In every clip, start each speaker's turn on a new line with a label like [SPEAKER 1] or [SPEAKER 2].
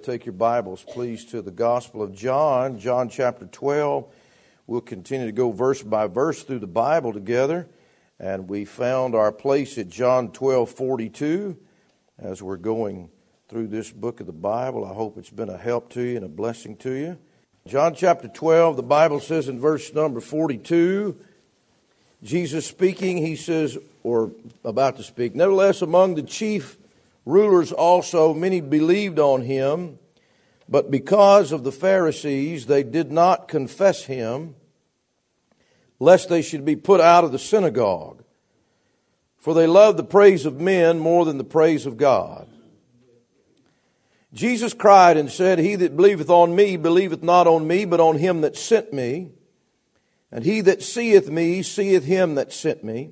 [SPEAKER 1] take your Bibles, please, to the Gospel of John, John chapter 12. We'll continue to go verse by verse through the Bible together. And we found our place at John 12:42 as we're going through this book of the Bible. I hope it's been a help to you and a blessing to you. John chapter 12, the Bible says in verse number 42, Jesus speaking, he says, or about to speak, nevertheless, among the chief rulers also many believed on him, but because of the Pharisees they did not confess him, lest they should be put out of the synagogue. For they loved the praise of men more than the praise of God. Jesus cried and said, He that believeth on me believeth not on me, but on him that sent me. And he that seeth me seeth him that sent me.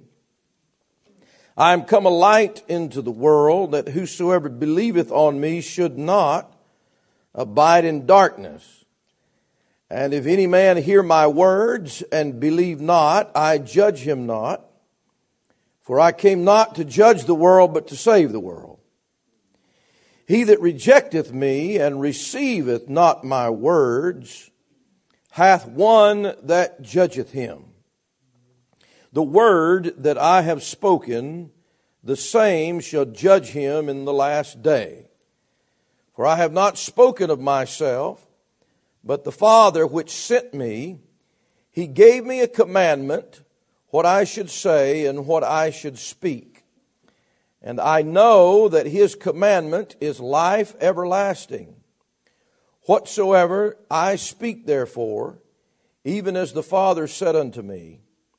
[SPEAKER 1] I am come a light into the world, that whosoever believeth on me should not abide in darkness. And if any man hear my words and believe not, I judge him not. For I came not to judge the world, but to save the world. He that rejecteth me and receiveth not my words hath one that judgeth him. The word that I have spoken, the same shall judge him in the last day. For I have not spoken of myself, but the Father which sent me, he gave me a commandment, what I should say and what I should speak. And I know that his commandment is life everlasting. Whatsoever I speak therefore, even as the Father said unto me,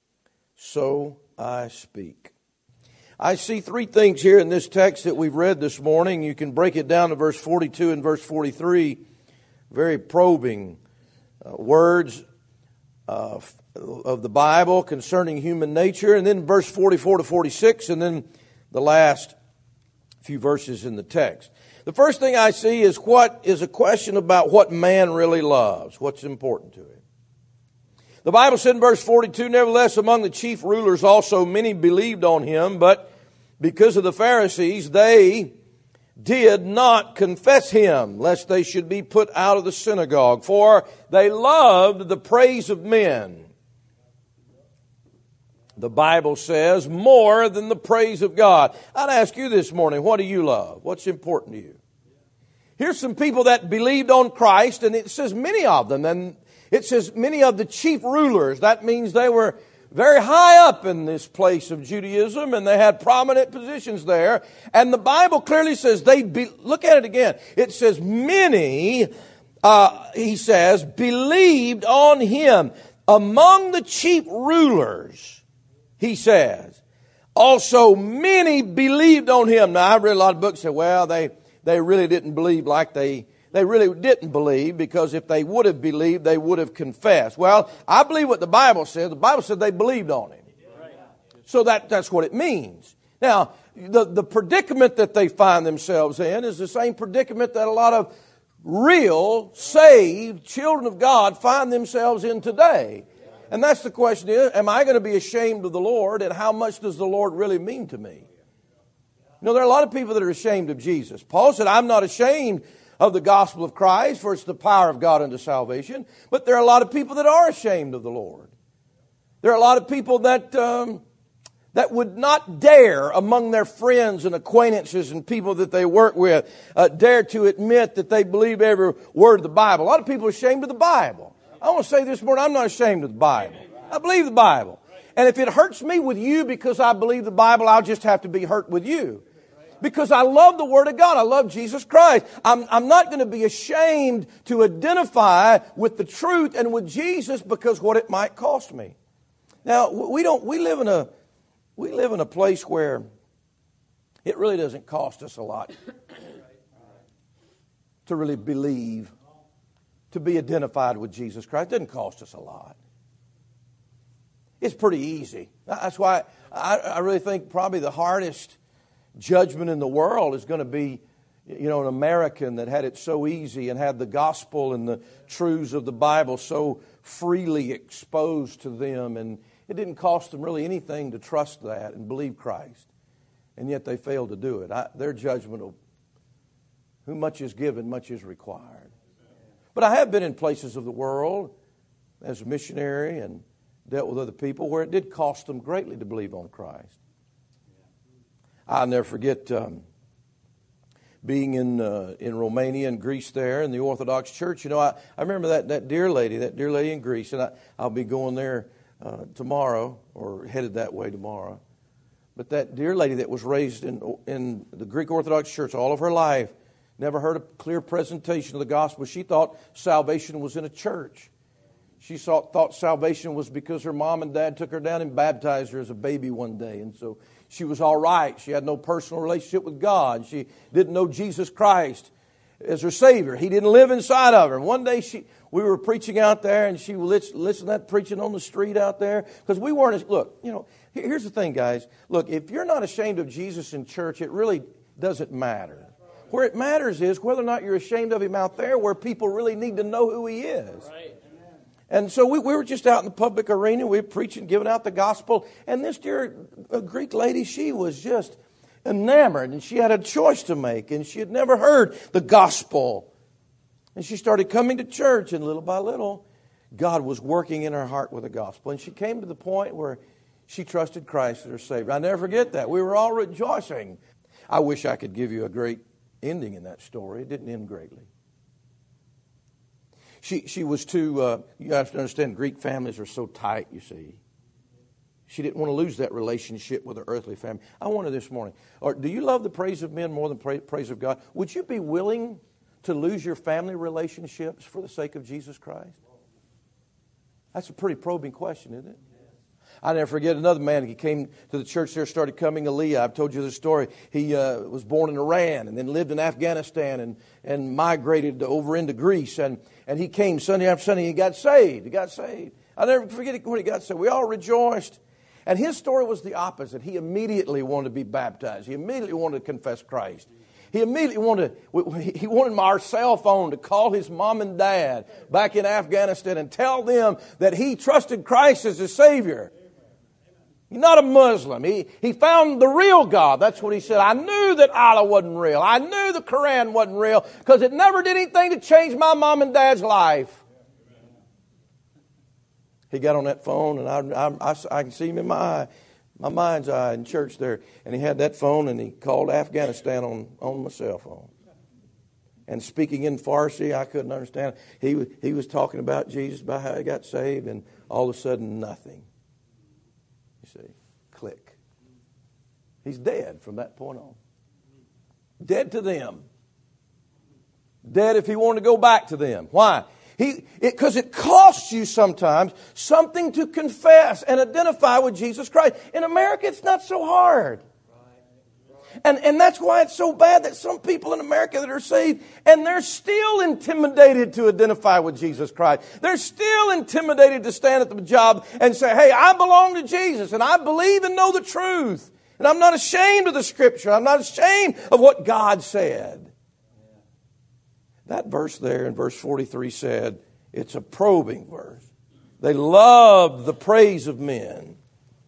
[SPEAKER 1] so I speak. I see three things here in this text that we've read this morning. You can break it down to verse 42 and verse 43. Very probing words of the Bible concerning human nature. And then verse 44 to 46, and then the last few verses in the text. The first thing I see is a question about what man really loves, what's important to him. The Bible said in verse 42, nevertheless, among the chief rulers also many believed on him, but because of the Pharisees, they did not confess him, lest they should be put out of the synagogue. For they loved the praise of men, the Bible says, more than the praise of God. I'd ask you this morning, what do you love? What's important to you? Here's some people that believed on Christ, and it says many of them, and it says many of the chief rulers. That means they were very high up in this place of Judaism, and they had prominent positions there. And the Bible clearly says look at it again. It says many, he says, believed on him. Among the chief rulers, he says, also many believed on him. Now, I've read a lot of books that say, well, they really didn't believe like they really didn't believe, because if they would have believed, they would have confessed. Well, I believe what the Bible says. The Bible said they believed on him. So that's what it means. Now, the predicament that they find themselves in is the same predicament that a lot of real, saved children of God find themselves in today. And that's the question is, am I going to be ashamed of the Lord, and how much does the Lord really mean to me? You know, there are a lot of people that are ashamed of Jesus. Paul said, I'm not ashamed of the gospel of Christ, for it's the power of God unto salvation. But there are a lot of people that are ashamed of the Lord. There are a lot of people that would not dare, among their friends and acquaintances and people that they work with, dare to admit that they believe every word of the Bible. A lot of people are ashamed of the Bible. I want to say this morning, I'm not ashamed of the Bible. I believe the Bible. And if it hurts me with you because I believe the Bible, I'll just have to be hurt with you. Because I love the Word of God. I love Jesus Christ. I'm not going to be ashamed to identify with the truth and with Jesus because what it might cost me. Now, we live in a place where it really doesn't cost us a lot to really believe, to be identified with Jesus Christ. It doesn't cost us a lot. It's pretty easy. That's why I really think probably the hardest judgment in the world is going to be, an American that had it so easy and had the gospel and the truths of the Bible so freely exposed to them, and it didn't cost them really anything to trust that and believe Christ, and yet they failed to do it. Their judgment will Who much is given, much is required. But I have been in places of the world as a missionary and dealt with other people where it did cost them greatly to believe on Christ. I'll never forget being in Romania and Greece there in the Orthodox Church. You know, I remember that dear lady in Greece, and I'll be going there tomorrow, or headed that way tomorrow. But that dear lady that was raised in the Greek Orthodox Church all of her life, never heard a clear presentation of the gospel. She thought salvation was in a church. She thought salvation was because her mom and dad took her down and baptized her as a baby one day. And so she was all right. She had no personal relationship with God. She didn't know Jesus Christ as her Savior. He didn't live inside of her. And one day we were preaching out there, and she listened to that preaching on the street out there. Because we weren't, look, you know, here's the thing, guys. Look, if you're not ashamed of Jesus in church, it really doesn't matter. Where it matters is whether or not you're ashamed of Him out there, where people really need to know who He is. Right. And so we were just out in the public arena. We were preaching, giving out the gospel. And this dear Greek lady, she was just enamored. And she had a choice to make. And she had never heard the gospel. And she started coming to church. And little by little, God was working in her heart with the gospel. And she came to the point where she trusted Christ as her Savior. I never forget that. We were all rejoicing. I wish I could give you a great ending in that story. It didn't end greatly. She was too, you have to understand, Greek families are so tight, you see. She didn't want to lose that relationship with her earthly family. I wonder this morning, do you love the praise of men more than praise of God? Would you be willing to lose your family relationships for the sake of Jesus Christ? That's a pretty probing question, isn't it? I never forget another man. He came to the church there, started coming Aliyah. I've told you the story. He was born in Iran and then lived in Afghanistan and migrated over into Greece. And he came Sunday after Sunday. He got saved. I'll never forget when he got saved. We all rejoiced. And his story was the opposite. He immediately wanted to be baptized. He immediately wanted to confess Christ. He immediately wanted our cell phone to call his mom and dad back in Afghanistan and tell them that he trusted Christ as his Savior. He's not a Muslim. He found the real God. That's what he said. I knew that Allah wasn't real. I knew the Quran wasn't real because it never did anything to change my mom and dad's life. He got on that phone, and I can see him in my mind's eye in church there. And he had that phone, and he called Afghanistan on my cell phone. And speaking in Farsi, I couldn't understand. He was talking about Jesus, about how he got saved, and all of a sudden, nothing. You see, click. He's dead from that point on. Dead to them. Dead if he wanted to go back to them. Why? Because it costs you sometimes something to confess and identify with Jesus Christ. In America, it's not so hard. And that's why it's so bad that some people in America that are saved, and they're still intimidated to identify with Jesus Christ. They're still intimidated to stand at the job and say, hey, I belong to Jesus, and I believe and know the truth. And I'm not ashamed of the Scripture. I'm not ashamed of what God said. That verse there in verse 43 said, it's a probing verse. They loved the praise of men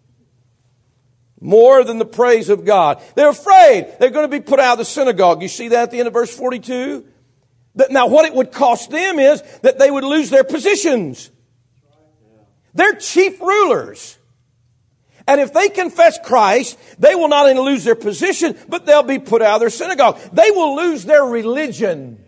[SPEAKER 1] more than the praise of God. They're afraid they're going to be put out of the synagogue. You see that at the end of verse 42? Now what it would cost them is that they would lose their positions. They're chief rulers. And if they confess Christ, they will not only lose their position, but they'll be put out of their synagogue. They will lose their religion.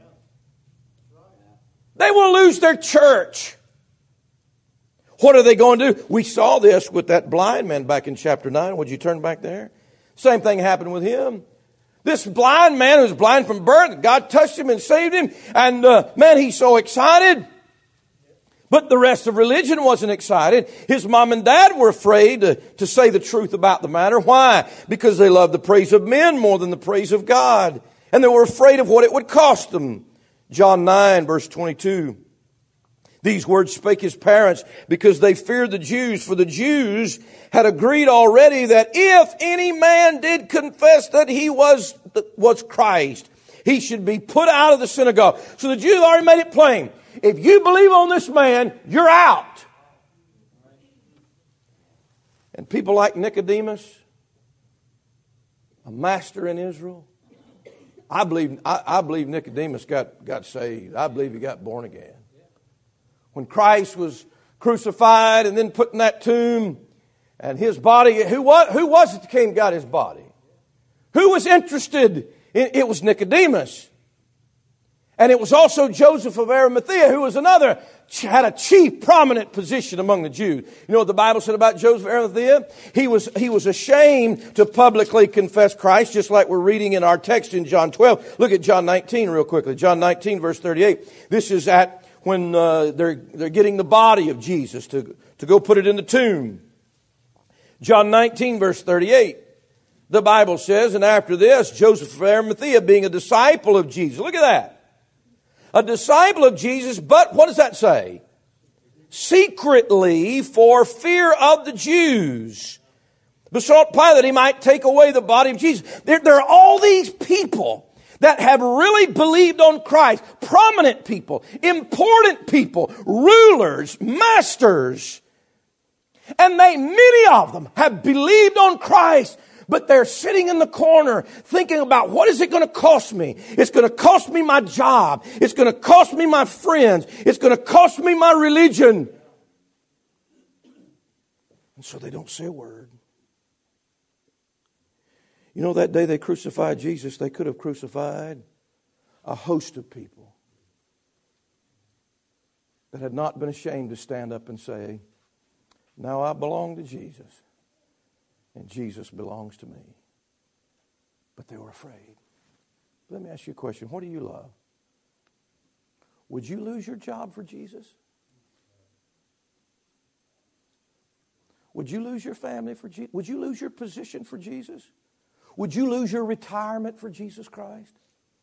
[SPEAKER 1] They will lose their church. What are they going to do? We saw this with that blind man back in chapter 9. Would you turn back there? Same thing happened with him. This blind man who was blind from birth, God touched him and saved him. And man, he's so excited. But the rest of religion wasn't excited. His mom and dad were afraid to say the truth about the matter. Why? Because they loved the praise of men more than the praise of God. And they were afraid of what it would cost them. John 9, verse 22. These words spake his parents because they feared the Jews. For the Jews had agreed already that if any man did confess that he was Christ, he should be put out of the synagogue. So the Jews already made it plain. If you believe on this man, you're out. And people like Nicodemus, a master in Israel, I believe Nicodemus got saved. I believe he got born again. When Christ was crucified and then put in that tomb, and his body, who was it that came and got his body? Who was interested? It was Nicodemus. And it was also Joseph of Arimathea, who was another, had a chief prominent position among the Jews. You know what the Bible said about Joseph of Arimathea? He was ashamed to publicly confess Christ, just like we're reading in our text in John 12. Look at John 19 real quickly. John 19 verse 38. This is at when they're getting the body of Jesus to go put it in the tomb. John 19 verse 38. The Bible says, and after this, Joseph of Arimathea, being a disciple of Jesus. Look at that. A disciple of Jesus, but what does that say? Secretly, for fear of the Jews, besought Pilate that he might take away the body of Jesus. There are all these people that have really believed on Christ. Prominent people, important people, rulers, masters. And many of them have believed on Christ. But they're sitting in the corner thinking about, what is it going to cost me? It's going to cost me my job. It's going to cost me my friends. It's going to cost me my religion. And so they don't say a word. You know, that day they crucified Jesus, they could have crucified a host of people that had not been ashamed to stand up and say, now I belong to Jesus. And Jesus belongs to me. But they were afraid. Let me ask you a question. What do you love? Would you lose your job for Jesus? Would you lose your family for Jesus? Would you lose your position for Jesus? Would you lose your retirement for Jesus Christ?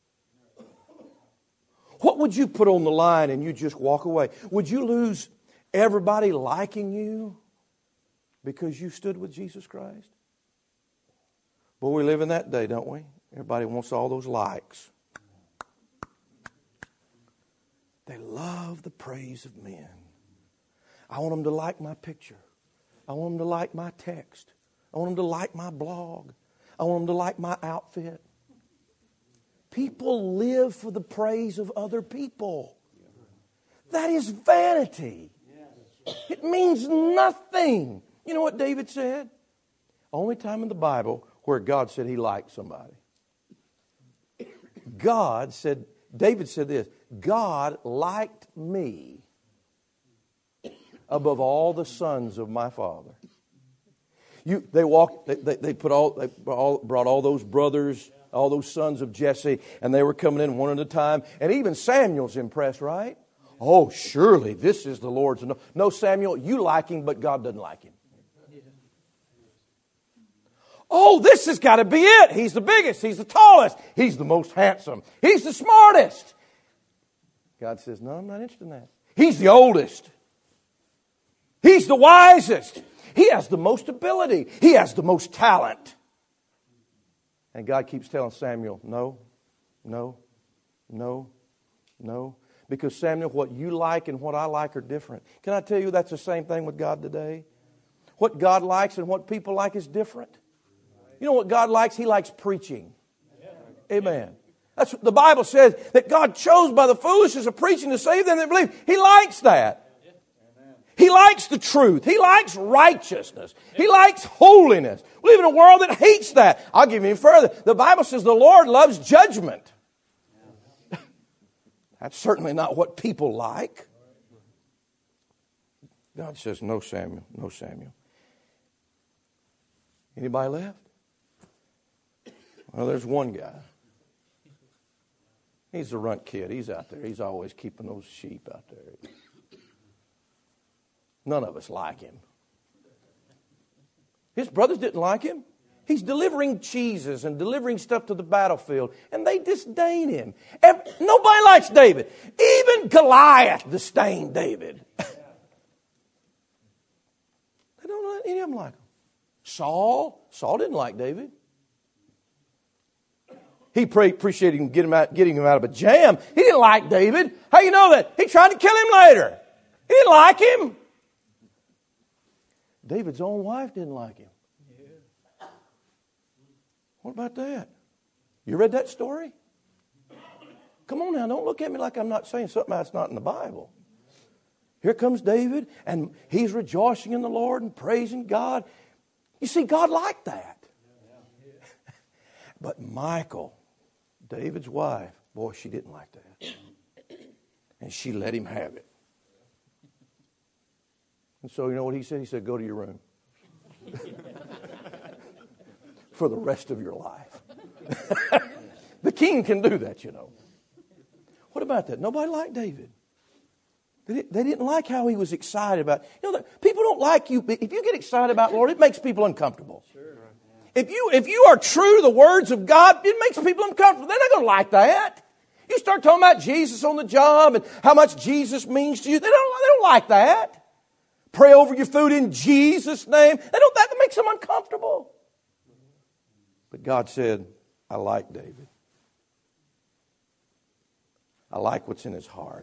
[SPEAKER 1] What would you put on the line and you just walk away? Would you lose everybody liking you because you stood with Jesus Christ? Boy, we live in that day, don't we? Everybody wants all those likes. They love the praise of men. I want them to like my picture. I want them to like my text. I want them to like my blog. I want them to like my outfit. People live for the praise of other people. That is vanity. It means nothing. You know what David said? Only time in the Bible where God said he liked somebody. David said this, God liked me above all the sons of my father. They brought all those brothers, all those sons of Jesse, and they were coming in one at a time. And even Samuel's impressed, right? Oh, surely this is the Lord's. No, Samuel, you like him, but God doesn't like him. Oh, this has got to be it. He's the biggest. He's the tallest. He's the most handsome. He's the smartest. God says, no, I'm not interested in that. He's the oldest. He's the wisest. He has the most ability. He has the most talent. And God keeps telling Samuel, no. Because Samuel, what you like and what I like are different. Can I tell you that's the same thing with God today? What God likes and what people like is different. You know what God likes? He likes preaching. Amen. That's what the Bible says, that God chose by the foolishness of preaching to save them that believe. He likes that. He likes the truth. He likes righteousness. He likes holiness. We live in a world that hates that. I'll give you further. The Bible says the Lord loves judgment. That's certainly not what people like. God says, no, Samuel, no, Samuel. Anybody left? Well, there's one guy. He's the runt kid. He's out there. He's always keeping those sheep out there. None of us like him. His brothers didn't like him. He's delivering cheeses and delivering stuff to the battlefield, and they disdain him. Nobody likes David. Even Goliath disdained David. They don't let any of them like him. Saul didn't like David. He appreciated him getting him out of a jam. He didn't like David. How you know that? He tried to kill him later. He didn't like him. David's own wife didn't like him. What about that? You read that story? Come on now, don't look at me like I'm not saying something that's not in the Bible. Here comes David, and he's rejoicing in the Lord and praising God. You see, God liked that. But Michal, David's wife, boy, she didn't like that. And she let him have it. And so you know what he said? He said, go to your room. For the rest of your life. The king can do that, you know. What about that? Nobody liked David. They didn't like how he was excited about it. You know, people don't like you. If you get excited about the Lord, it makes people uncomfortable. If you are true to the words of God, it makes people uncomfortable. They're not going to like that. You start talking about Jesus on the job and how much Jesus means to you. They don't like that. Pray over your food in Jesus' name. That makes them uncomfortable. But God said, I like David. I like what's in his heart.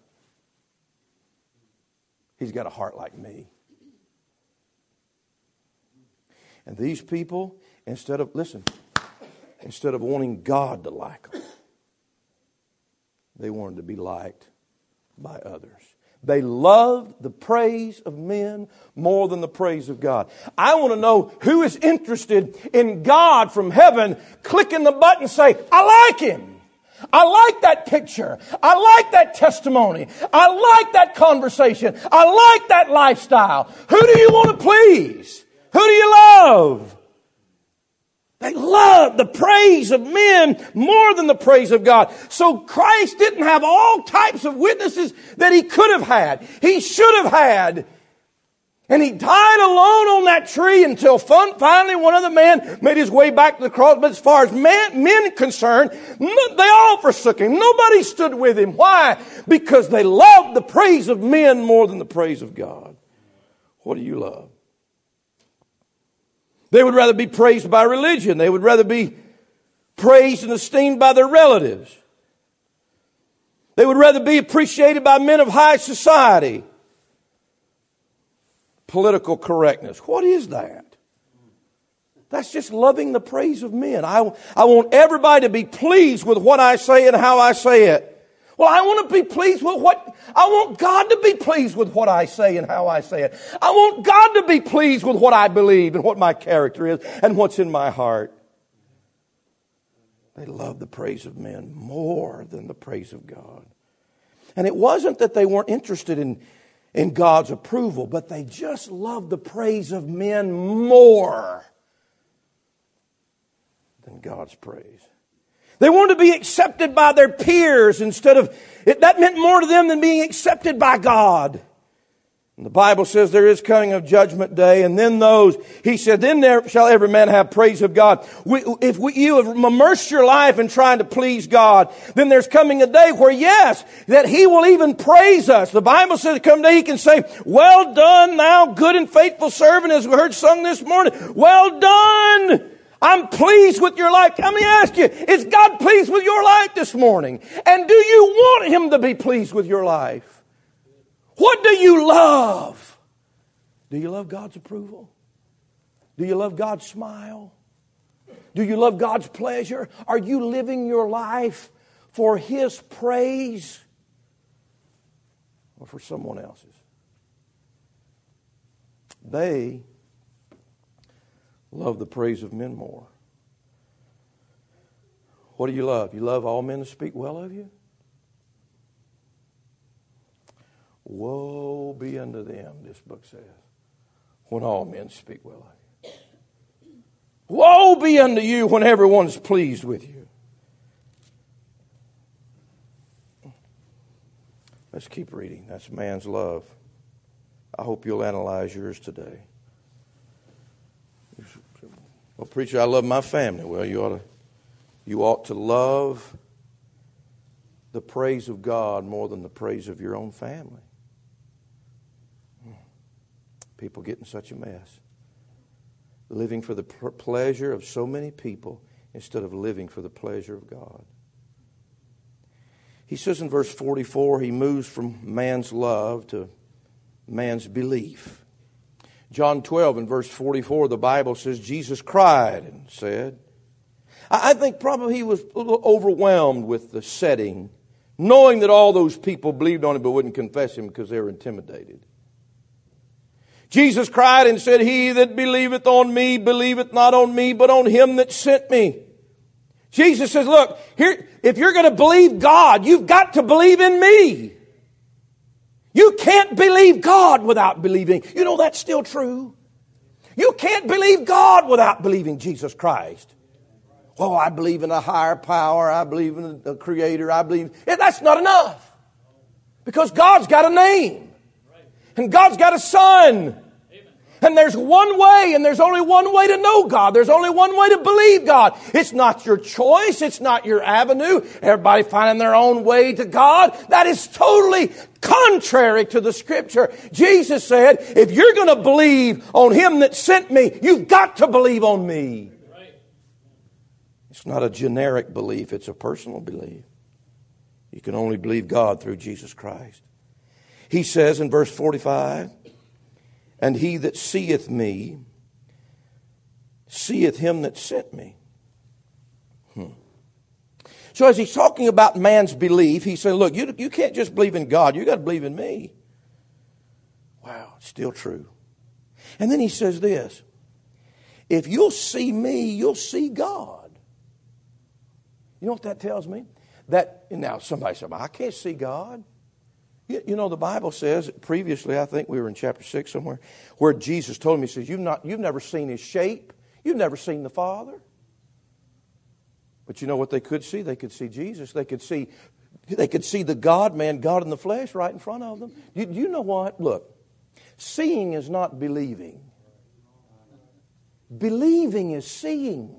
[SPEAKER 1] He's got a heart like me. And these people, instead of wanting God to like them, they wanted to be liked by others. They loved the praise of men more than the praise of God. I want to know who is interested in God from heaven clicking the button and say, I like Him. I like that picture. I like that testimony. I like that conversation. I like that lifestyle. Who do you want to please? Who do you love? They loved the praise of men more than the praise of God. So Christ didn't have all types of witnesses that He could have had. He should have had. And He died alone on that tree until finally one other man made his way back to the cross. But as far as men concerned, they all forsook Him. Nobody stood with Him. Why? Because they loved the praise of men more than the praise of God. What do you love? They would rather be praised by religion. They would rather be praised and esteemed by their relatives. They would rather be appreciated by men of high society. Political correctness. What is that? That's just loving the praise of men. I want everybody to be pleased with what I say and how I say it. Well, I want to be pleased with I want God to be pleased with what I say and how I say it. I want God to be pleased with what I believe and what my character is and what's in my heart. They love the praise of men more than the praise of God. And it wasn't that they weren't interested in God's approval, but they just loved the praise of men more than God's praise. They wanted to be accepted by their peers instead of, that meant more to them than being accepted by God. And the Bible says there is coming of judgment day, and then He said, then there shall every man have praise of God. If you have immersed your life in trying to please God, then there's coming a day where, yes, that He will even praise us. The Bible says come day He can say, well done, thou good and faithful servant, as we heard sung this morning. Well done. I'm pleased with your life. Let me ask you, is God pleased with your life this morning? And do you want Him to be pleased with your life? What do you love? Do you love God's approval? Do you love God's smile? Do you love God's pleasure? Are you living your life for His praise or for someone else's? They love the praise of men more. What do you love? You love all men to speak well of you? Woe be unto them, this book says, when all men speak well of you. Woe be unto you when everyone is pleased with you. Let's keep reading. That's man's love. I hope you'll analyze yours today. Well, preacher, I love my family. Well, you ought to love the praise of God more than the praise of your own family. People get in such a mess. Living for the pleasure of so many people instead of living for the pleasure of God. He says in verse 44, he moves from man's love to man's belief. John 12 and verse 44, the Bible says, Jesus cried and said, I think probably he was a little overwhelmed with the setting knowing that all those people believed on him but wouldn't confess him because they were intimidated. Jesus cried and said, "He that believeth on me, believeth not on me, but on him that sent me." Jesus says, look, here, if you're going to believe God, you've got to believe in me. You can't believe God without believing. You know that's still true. You can't believe God without believing Jesus Christ. Oh, I believe in a higher power. I believe in a creator. I believe... That's not enough. Because God's got a name. And God's got a son. And there's one way, and there's only one way to know God. There's only one way to believe God. It's not your choice. It's not your avenue. Everybody finding their own way to God. That is totally contrary to the Scripture. Jesus said, if you're going to believe on him that sent me, you've got to believe on me. It's not a generic belief. It's a personal belief. You can only believe God through Jesus Christ. He says in verse 45, "And he that seeth me, seeth him that sent me." So as he's talking about man's belief, he said, look, you can't just believe in God. You got to believe in me. Wow, it's still true. And then he says this, if you'll see me, you'll see God. You know what that tells me? That, now somebody said, I can't see God. You know, the Bible says, previously, I think we were in chapter 6 somewhere, where Jesus told him, he says, you've never seen his shape. You've never seen the Father. But you know what they could see? They could see Jesus. They could see the God-man, God in the flesh, right in front of them. You know what? Look, seeing is not believing. Believing is seeing.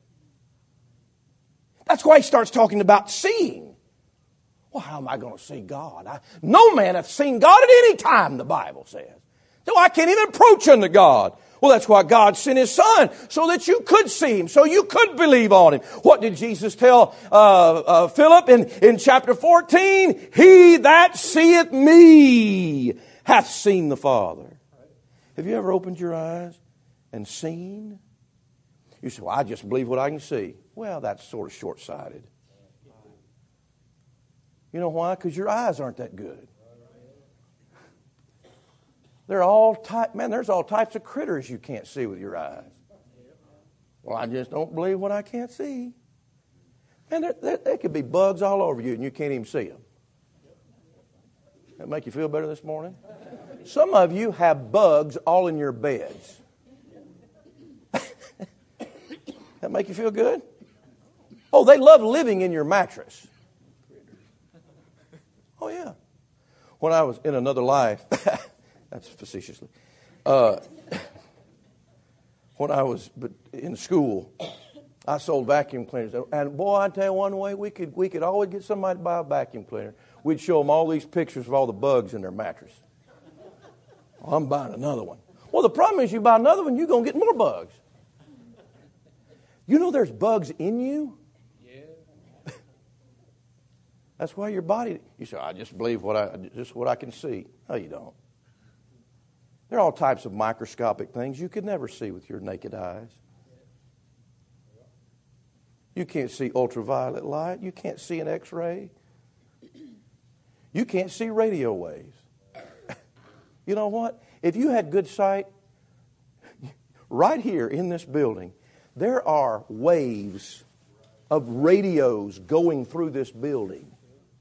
[SPEAKER 1] That's why he starts talking about seeing. Well, how am I going to see God? No man hath seen God at any time, the Bible says. So I can't even approach unto God. Well, that's why God sent his Son, so that you could see him, so you could believe on him. What did Jesus tell Philip in chapter 14? He that seeth me hath seen the Father. Have you ever opened your eyes and seen? You say, well, I just believe what I can see. Well, that's sort of short-sighted. You know why? Because your eyes aren't that good. There's all types of critters you can't see with your eyes. Well, I just don't believe what I can't see. Man, there could be bugs all over you and you can't even see them. That make you feel better this morning? Some of you have bugs all in your beds. That make you feel good? Oh, they love living in your mattress. Oh, yeah. When I was in another life, that's facetiously, when I was in school, I sold vacuum cleaners. And boy, I tell you one way, we could always get somebody to buy a vacuum cleaner. We'd show them all these pictures of all the bugs in their mattress. Oh, I'm buying another one. Well, the problem is you buy another one, you're going to get more bugs. You know there's bugs in you? Yeah. That's why your body, you say, I just believe what I can see. No, you don't. There are all types of microscopic things you could never see with your naked eyes. You can't see ultraviolet light. You can't see an X-ray. You can't see radio waves. You know what? If you had good sight, right here in this building, there are waves of radios going through this building.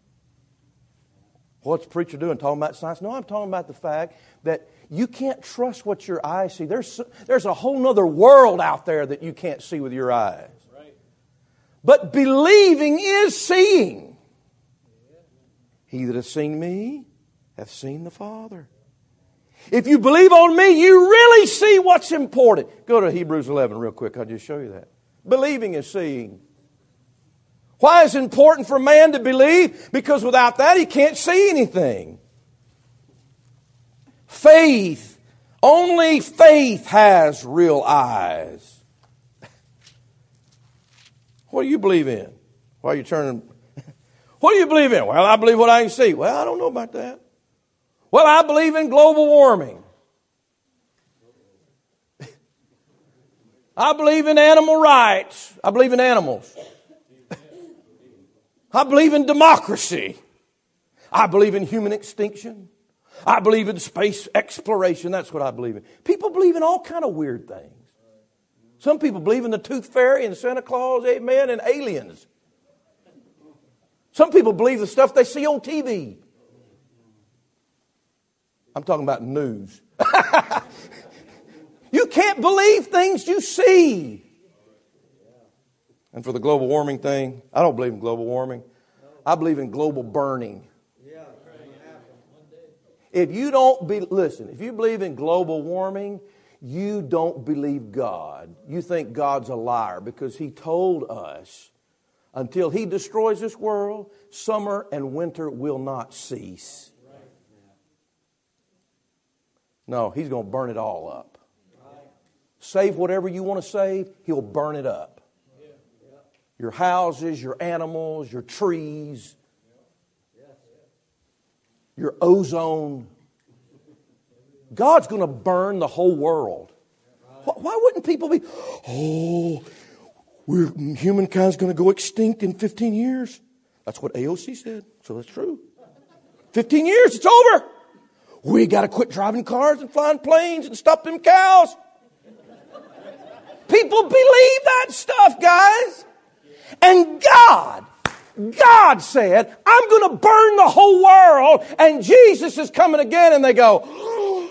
[SPEAKER 1] What's the preacher doing? Talking about science? No, I'm talking about the fact that you can't trust what your eyes see. There's a whole other world out there that you can't see with your eyes. Right. But believing is seeing. He that hath seen me hath seen the Father. If you believe on me, you really see what's important. Go to Hebrews 11 real quick. I'll just show you that. Believing is seeing. Why is it important for man to believe? Because without that, he can't see anything. Faith. Only faith has real eyes. What do you believe in? Why are you turning? What do you believe in? Well, I believe what I can see. Well, I don't know about that. Well, I believe in global warming. I believe in animal rights. I believe in animals. I believe in democracy. I believe in human extinction. I believe in space exploration. That's what I believe in. People believe in all kind of weird things. Some people believe in the tooth fairy and Santa Claus, amen, and aliens. Some people believe the stuff they see on TV. I'm talking about news. You can't believe things you see. And for the global warming thing, I don't believe in global warming. I believe in global burning. If you don't listen, if you believe in global warming, you don't believe God. You think God's a liar because He told us until He destroys this world, summer and winter will not cease. No, He's going to burn it all up. Save whatever you want to save, He'll burn it up. Your houses, your animals, your trees, your ozone. God's going to burn the whole world. Why wouldn't people be, humankind's going to go extinct in 15 years? That's what AOC said, so that's true. 15 years, it's over. We got to quit driving cars and flying planes and stop them cows. People believe that stuff, guys. And God said, I'm going to burn the whole world, and Jesus is coming again. And they go,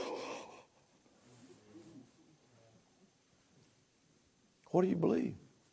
[SPEAKER 1] what do you believe?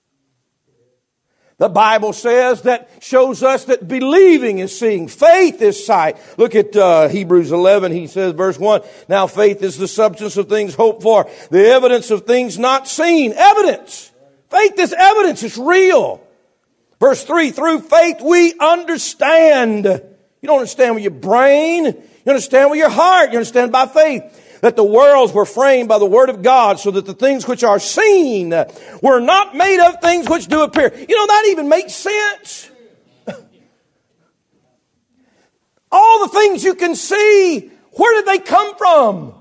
[SPEAKER 1] The Bible says that shows us that believing is seeing. Faith is sight. Look at Hebrews 11. He says, verse 1, now faith is the substance of things hoped for, the evidence of things not seen. Evidence. Faith is evidence. It's real. Verse 3, through faith we understand. You don't understand with your brain. You understand with your heart. You understand by faith. That the worlds were framed by the word of God, so that the things which are seen were not made of things which do appear. You know, that even makes sense. All the things you can see, where did they come from?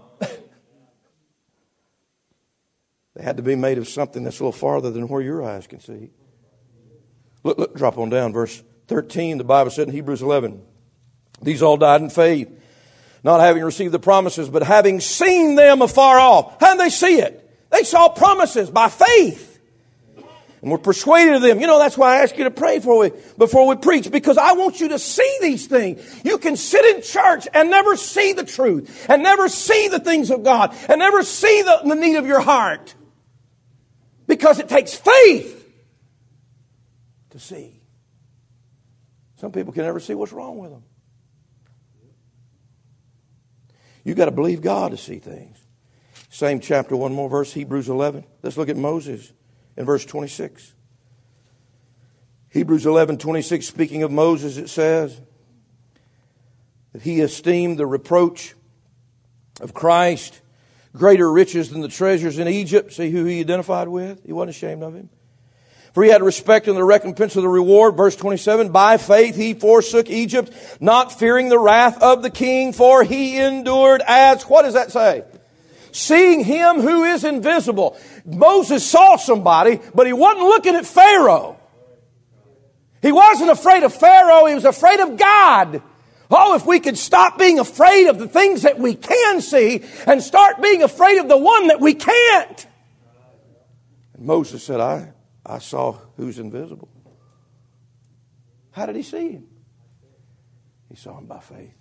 [SPEAKER 1] They had to be made of something that's a little farther than where your eyes can see. Look, drop on down. Verse 13, the Bible said in Hebrews 11, these all died in faith, not having received the promises, but having seen them afar off. How did they see it? They saw promises by faith. And were persuaded of them. You know, that's why I ask you to pray before we preach, because I want you to see these things. You can sit in church and never see the truth, and never see the things of God, and never see the need of your heart. Because it takes faith to see. Some people can never see what's wrong with them. You've got to believe God to see things. Same chapter, one more verse, Hebrews 11. Let's look at Moses in verse 26. Hebrews 11:26, speaking of Moses, it says that he esteemed the reproach of Christ greater riches than the treasures in Egypt. See who he identified with? He wasn't ashamed of him. For he had respect in the recompense of the reward. Verse 27, by faith he forsook Egypt, not fearing the wrath of the king, for he endured as, what does that say? Seeing him who is invisible. Moses saw somebody, but he wasn't looking at Pharaoh. He wasn't afraid of Pharaoh, he was afraid of God. Oh, if we could stop being afraid of the things that we can see and start being afraid of the one that we can't. And Moses said, I saw who's invisible. How did he see him? He saw him by faith.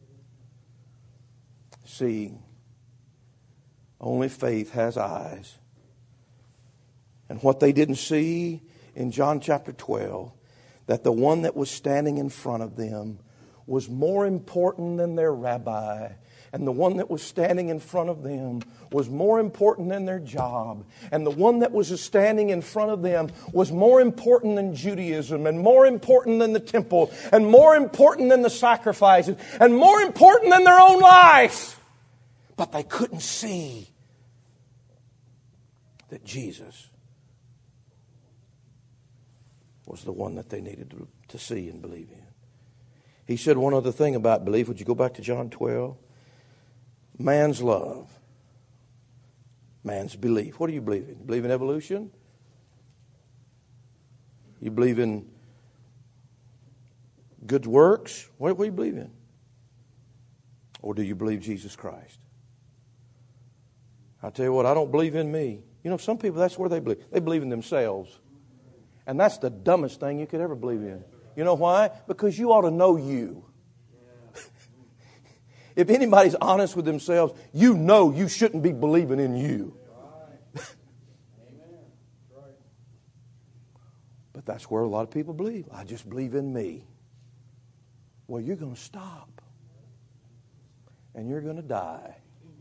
[SPEAKER 1] Seeing. Only faith has eyes. And what they didn't see in John chapter 12, that the one that was standing in front of them was more important than their rabbi. And the one that was standing in front of them was more important than their job. And the one that was standing in front of them was more important than Judaism, and more important than the temple, and more important than the sacrifices, and more important than their own life. But they couldn't see that Jesus was the one that they needed to see and believe in. He said one other thing about belief. Would you go back to John 12? Man's love. Man's belief. What do you believe in? You believe in evolution? You believe in Good works? What do you believe in? Or do you believe Jesus Christ? I tell you what, I don't believe in me. You know, some people, that's where they believe. They believe in themselves. And that's the dumbest thing you could ever believe in. You know why? Because you ought to know you. If anybody's honest with themselves, you know you shouldn't be believing in you. But that's where a lot of people believe. I just believe in me. Well, you're going to stop. And you're going to die.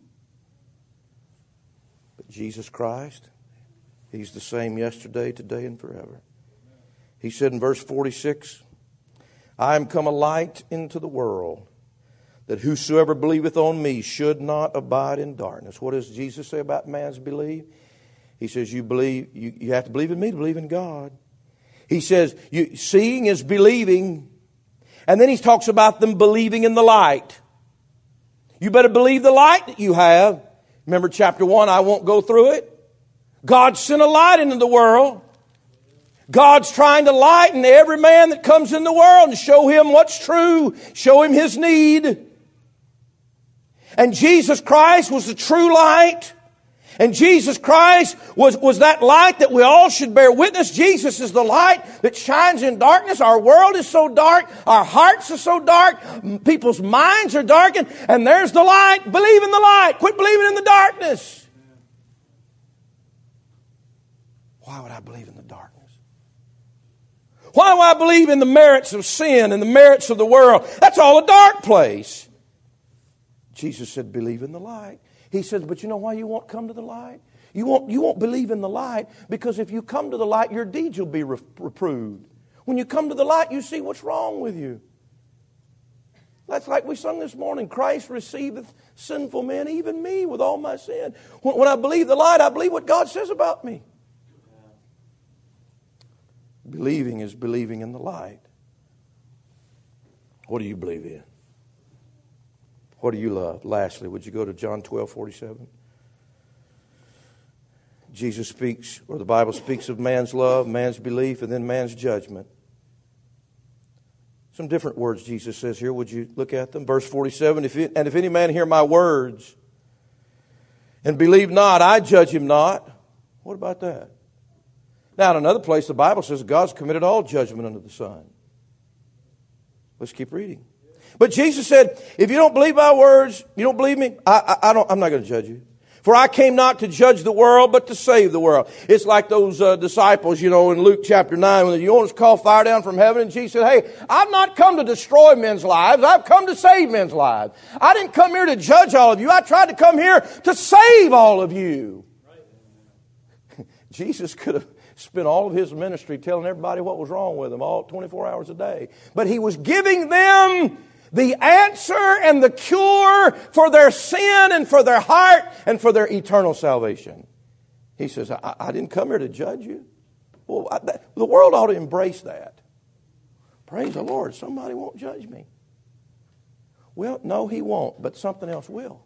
[SPEAKER 1] But Jesus Christ, He's the same yesterday, today, and forever. He said in verse 46, I am come a light into the world, that whosoever believeth on me should not abide in darkness. What does Jesus say about man's belief? He says you have to believe in me to believe in God. He says seeing is believing. And then he talks about them believing in the light. You better believe the light that you have. Remember chapter 1, I won't go through it. God sent a light into the world. God's trying to lighten every man that comes in the world and show him what's true, show him his need. And Jesus Christ was the true light. And Jesus Christ was that light that we all should bear witness. Jesus is the light that shines in darkness. Our world is so dark. Our hearts are so dark. People's minds are darkened. And there's the light. Believe in the light. Quit believing in the darkness. Why would I believe in the darkness? Why do I believe in the merits of sin and the merits of the world? That's all a dark place. Jesus said, believe in the light. He says, but you know why you won't come to the light? You won't believe in the light because if you come to the light, your deeds will be reproved. When you come to the light, you see what's wrong with you. That's like we sung this morning, Christ receiveth sinful men, even me with all my sin. When I believe the light, I believe what God says about me. Believing is believing in the light. What do you believe in? What do you love? Lastly, would you go to John 12:47? Jesus speaks, or the Bible speaks of man's love, man's belief, and then man's judgment. Some different words Jesus says here. Would you look at them? Verse 47, if any man hear my words and believe not, I judge him not. What about that? Now, in another place, the Bible says God's committed all judgment under the sun. Let's keep reading. But Jesus said, if you don't believe my words, you don't believe me, I'm not going to judge you. For I came not to judge the world, but to save the world. It's like those disciples, in Luke chapter 9, when the eunuchs called fire down from heaven, and Jesus said, hey, I've not come to destroy men's lives. I've come to save men's lives. I didn't come here to judge all of you. I tried to come here to save all of you. Right. Jesus could have spent all of his ministry telling everybody what was wrong with them, all 24 hours a day. But he was giving them the answer and the cure for their sin and for their heart and for their eternal salvation. He says, I didn't come here to judge you. Well, the world ought to embrace that. Praise the Lord, somebody won't judge me. Well, no, he won't, but something else will.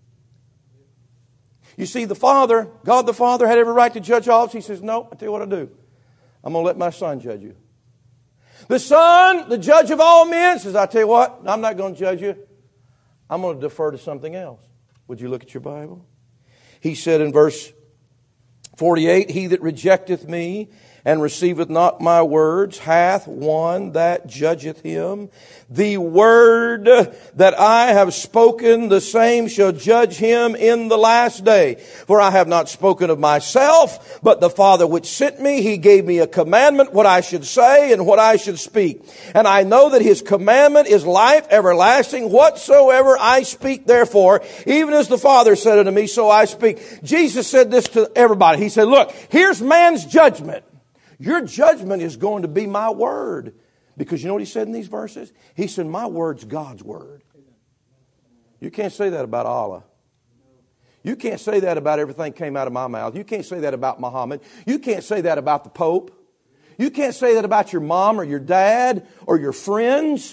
[SPEAKER 1] You see, God the Father had every right to judge all of us. He says, no, I'll tell you what I'll do. I'm going to let my Son judge you. The Son, the judge of all men, says, I tell you what, I'm not going to judge you. I'm going to defer to something else. Would you look at your Bible? He said in verse 48, he that rejecteth me and receiveth not my words hath one that judgeth him. The word that I have spoken, the same shall judge him in the last day. For I have not spoken of myself, but the Father which sent me, he gave me a commandment, what I should say and what I should speak. And I know that his commandment is life everlasting. Whatsoever I speak, therefore, even as the Father said unto me, so I speak. Jesus said this to everybody. He said, look, here's man's judgment. Your judgment is going to be my word. Because you know what he said in these verses? He said, my word's God's word. You can't say that about Allah. You can't say that about everything came out of my mouth. You can't say that about Muhammad. You can't say that about the Pope. You can't say that about your mom or your dad or your friends.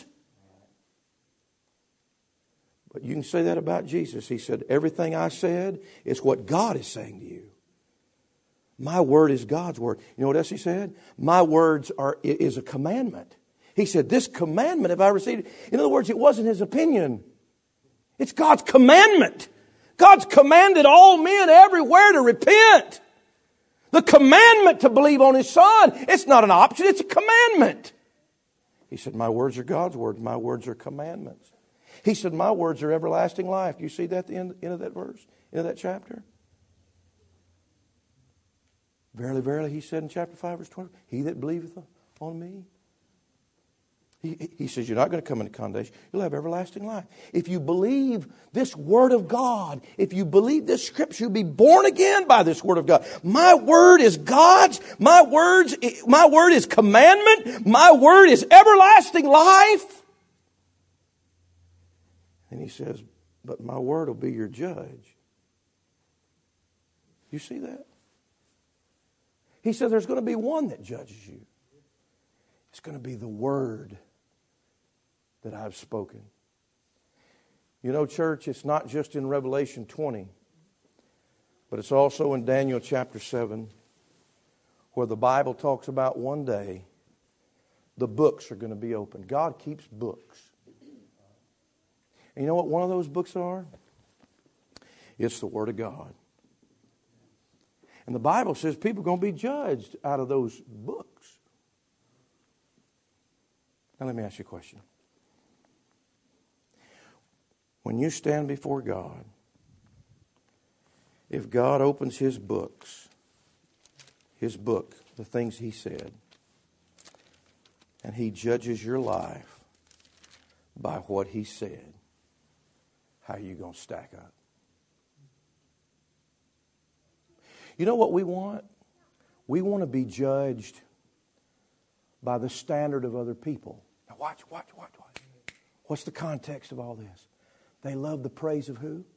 [SPEAKER 1] But you can say that about Jesus. He said, everything I said is what God is saying to you. My word is God's word. You know what else he said? My words is a commandment. He said, this commandment have I received. In other words, it wasn't his opinion. It's God's commandment. God's commanded all men everywhere to repent. The commandment to believe on His Son. It's not an option, it's a commandment. He said, my words are God's words. My words are commandments. He said, my words are everlasting life. Do you see that at the end of that verse? End of that chapter? Verily, verily, He said in chapter 5, verse 20, he that believeth on me. He says, you're not going to come into condemnation. You'll have everlasting life. If you believe this Word of God, if you believe this Scripture, you'll be born again by this Word of God. My Word is God's. My word is commandment. My Word is everlasting life. And He says, but my Word will be your judge. You see that? He said there's going to be one that judges you. It's going to be the Word that I've spoken. You know, church, it's not just in Revelation 20, but it's also in Daniel chapter 7, where the Bible talks about one day the books are going to be opened. God keeps books. And you know what one of those books are? It's the Word of God. And the Bible says people are going to be judged out of those books. Now let me ask you a question. When you stand before God, if God opens His books, His book, the things He said, and He judges your life by what He said, how are you going to stack up? You know what we want? We want to be judged by the standard of other people. Now watch. What's the context of all this? They love the praise of who?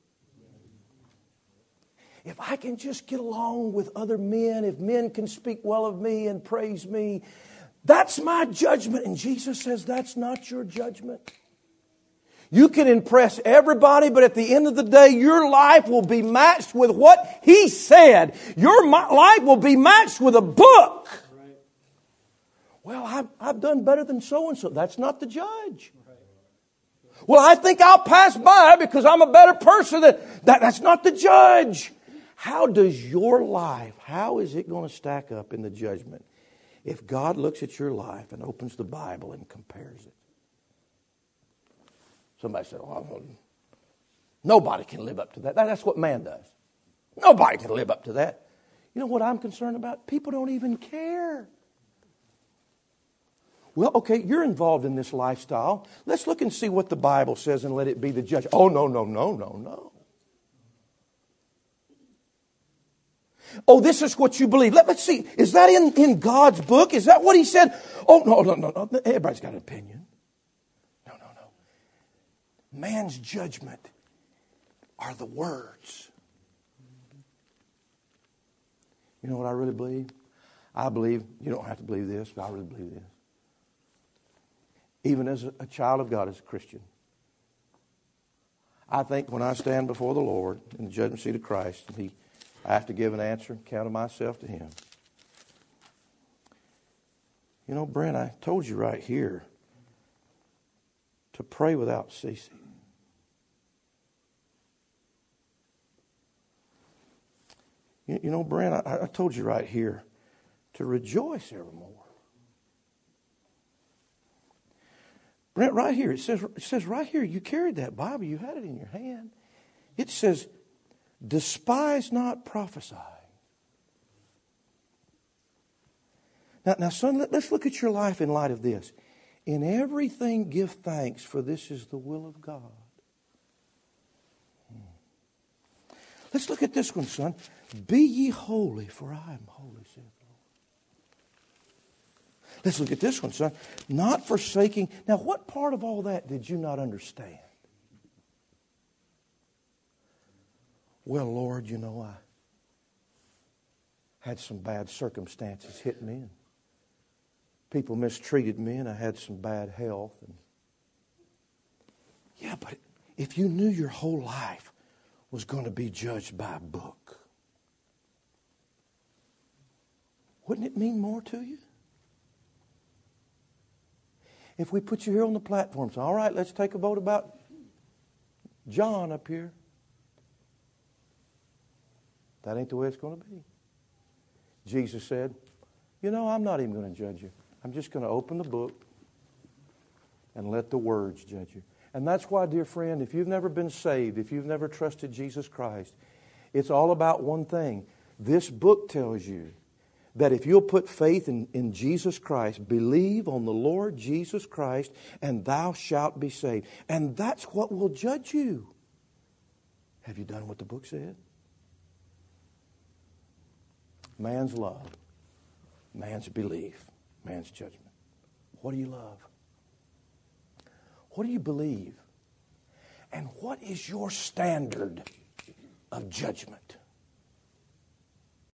[SPEAKER 1] If I can just get along with other men, if men can speak well of me and praise me, that's my judgment. And Jesus says that's not your judgment. You can impress everybody, but at the end of the day, your life will be matched with what He said. Your life will be matched with a book. Well, I've done better than so-and-so. That's not the judge. Well, I think I'll pass by because I'm a better person. That's not the judge. How does your life, how is it going to stack up in the judgment if God looks at your life and opens the Bible and compares it? Somebody said, well, nobody can live up to that. That's what man does. Nobody can live up to that. You know what I'm concerned about? People don't even care. Well, okay, you're involved in this lifestyle. Let's look and see what the Bible says and let it be the judge. Oh, no. Oh, this is what you believe. Let's see. Is that in God's book? Is that what He said? Oh, no. Everybody's got an opinion. No. Man's judgment are the words. You know what I really believe? I believe, you don't have to believe this, but I really believe this. Even as a child of God, as a Christian, I think when I stand before the Lord in the judgment seat of Christ, I have to give an answer and count of myself to Him. You know, Brent, I told you right here to pray without ceasing. You know, Brent, I told you right here to rejoice evermore. Brent, right here, it says right here, you carried that Bible, you had it in your hand. It says, despise not prophesying. Now, son, let's look at your life in light of this. In everything give thanks, for this is the will of God. Let's look at this one, son. Be ye holy, for I am holy, saith the Lord. Let's look at this one, son. Not forsaking. Now, what part of all that did you not understand? Well, Lord, you know, I had some bad circumstances hit me, and people mistreated me, and I had some bad health. Yeah, but if you knew your whole life was going to be judged by a book, wouldn't it mean more to you? If we put you here on the platform, so all right, let's take a vote about John up here. That ain't the way it's going to be. Jesus said, I'm not even going to judge you. I'm just going to open the book and let the words judge you. And that's why, dear friend, if you've never been saved, if you've never trusted Jesus Christ, it's all about one thing. This book tells you that if you'll put faith in Jesus Christ, believe on the Lord Jesus Christ, and thou shalt be saved. And that's what will judge you. Have you done what the book said? Man's love, man's belief, man's judgment. What do you love? What do you believe? And what is your standard of judgment?